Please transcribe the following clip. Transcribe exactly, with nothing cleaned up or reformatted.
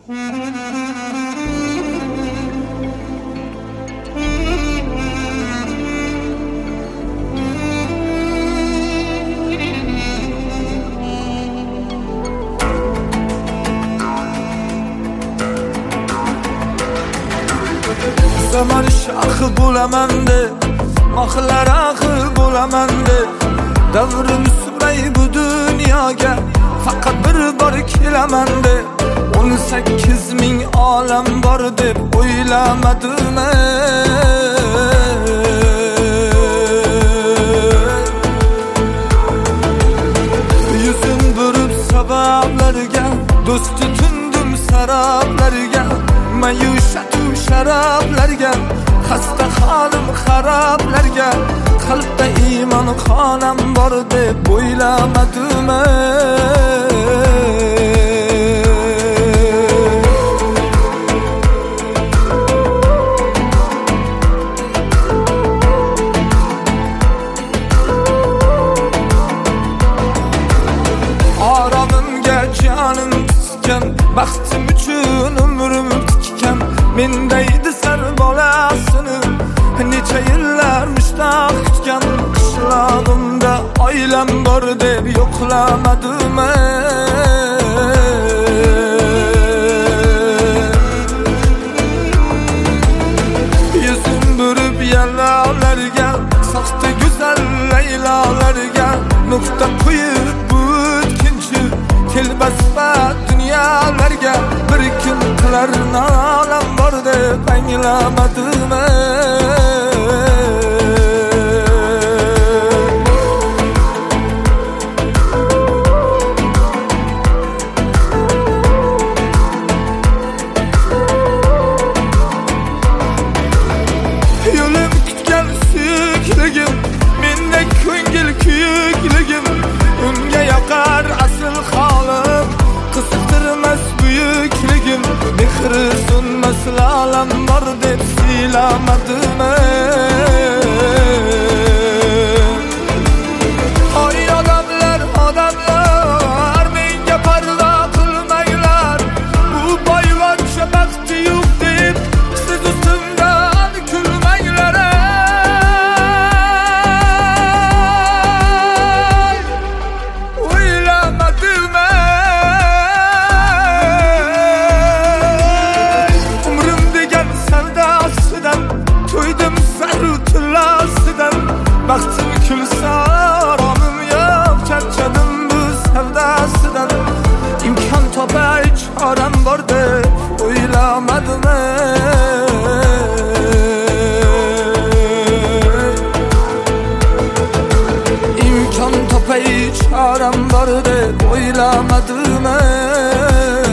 Zaman şahı bulaman de, mahlar ahı bulaman de. Davrim sürey bu dünyaya, fakat bir bar kelaman de. On sekiz ming olam bor deb o'ylamadim. Yuzim burib sabablarga, do'st tutundim sarablarga. Mayushat sharablarga, xasta holim xarablarga. Qalbda iymon xonam bor deb o'ylamadim. Arabimga jonim tutgan, baxtim uchun umrim tikkan. Mendaydi sar bolasini necha yillar mushtaq kutgan. Qishlog'imda oilam bor deb yo'qlamadim. Yuzim burib yallolarga, soxta go'zal laylolarga. Nuqta qo'yib bu o'tkinchi telbasbat dunyolarga. Bir kun qilar nolam bor deb anglamadim. Yo'lim kutgan suyukligim, mendek ko'ngil kuyukligim. Unga yoqar asl holim, qiziqtirmas buyukligim. Mehri so'nmas lolam bor deb siylamadim. Oy odamlar, odamlar, menga parvo qilmanglar. Bu boyvachcha baxti yo'q deb siz ustimdan kulmanglar. O'ylamadim. Umrim degan savdosidan to'ydim saru tillosidan. Baxtim kulsa oromim yo'q, charchadim bu savdosidan. Imkon topay choram bor deb o'ylamadim. İmkan topay choram bor deb o'ylamadim.